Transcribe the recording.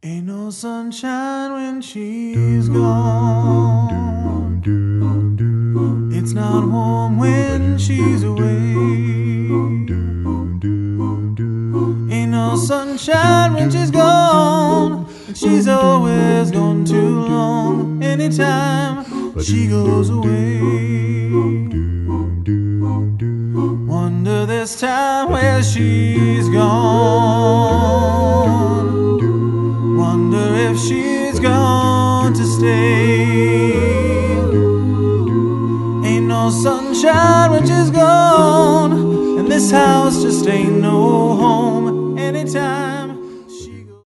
Ain't no sunshine when she's gone. It's not warm when she's away. Ain't no sunshine when she's gone. And she's always gone too long. Anytime she goes away. Wonder this time where she's gone. Wonder if she's gone to stay. Ain't no sunshine when she's gone, and this house just ain't no